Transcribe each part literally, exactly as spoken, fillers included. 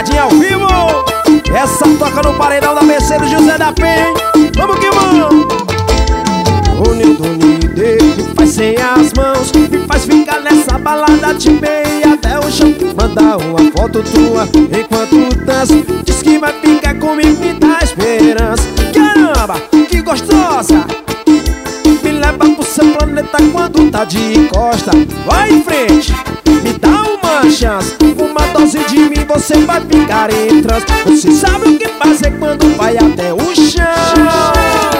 pisadinha ao vivo. Essa toca no paredão da Mercedes José da Penha, hein? Vamos que vamos. O Nildo Nide me faz sem as mãos, me faz ficar nessa balada, te bem até o chão. Manda uma foto tua enquanto dança, diz que vai ficar comigo, me dá esperança. Caramba, que gostosa, me leva pro seu planeta quando tá de costa. Vai em frente, me dá uma chance, uma dose de mim você vai ficar em transe. Você sabe o que fazer quando vai até o chão.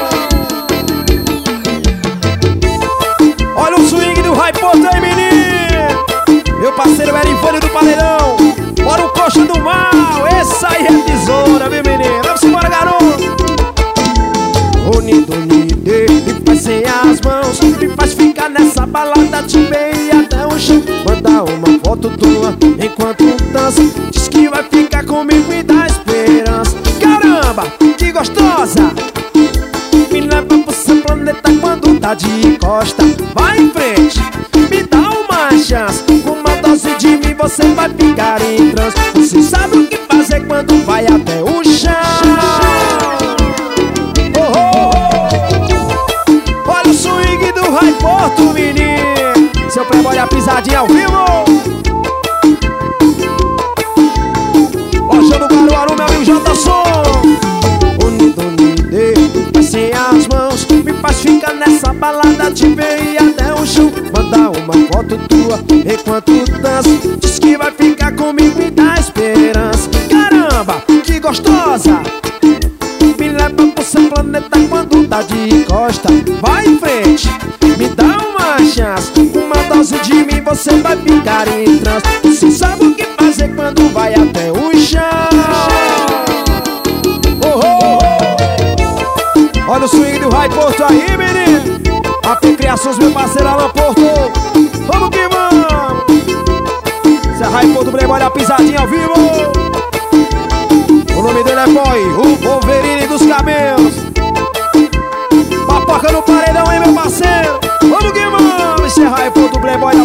Olha o swing do Raiporto aí, menino. Meu parceiro Erivane do Paredão. Bora o coxa do mal, essa aí é tesoura, meu menino. Vamos embora, garoto. O Nildo Nide me faz sem as mãos, me faz ficar nessa balada, te bem até o chão. Manda uma foto tua enquanto dança, diz que vai ficar comigo, me dá esperança. Caramba, que gostosa, me leva pro seu planeta quando tá de costa. Vai em frente, me dá uma chance, uma dose de mim você vai ficar em transe. Você sabe o que fazer quando vai até o chão. Oh, oh, oh. Olha o swing do Raiporto, menino. Seu playboy, a pisadinha ao vivo. Ó, show do Caruaru, meu amigo Jota-Som. O Nildo Nide me sem as mãos, me faz ficar nessa balada, te bem até o chão. Manda uma foto tua enquanto dança, diz que vai ficar comigo, me dá esperança. Caramba, que gostosa, me leva pro seu planeta quando tá de costa. Vai em frente, me dá uma chance, uma dose de mim você vai ficar em transe. Você sabe o que fazer quando vai até o chão. Oh, oh, oh. Olha o swing do Raiporto aí, menino. A P Criações, meu parceiro Alan Porto. Vamos que vamos. Esse é Raiporto Playboy da pisadinha ao vivo. O nome dele é Boy, o Wolverine dos cabelos. Papoca no paredão, hein, meu parceiro. Vamos que vamos. Esse é Raiporto Playboy da